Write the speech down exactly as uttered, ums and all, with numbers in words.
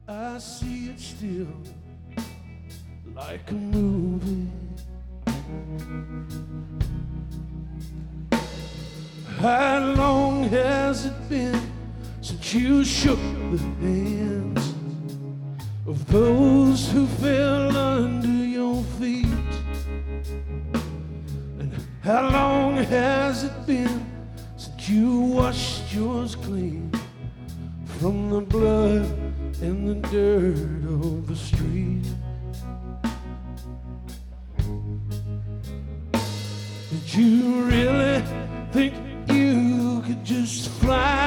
I see it still like a movie. How long has it been since you shook the hands of those who fell under your feet? And how long has it been since you washed yours clean from the blood and the dirt of the street? Did you really think you could just fly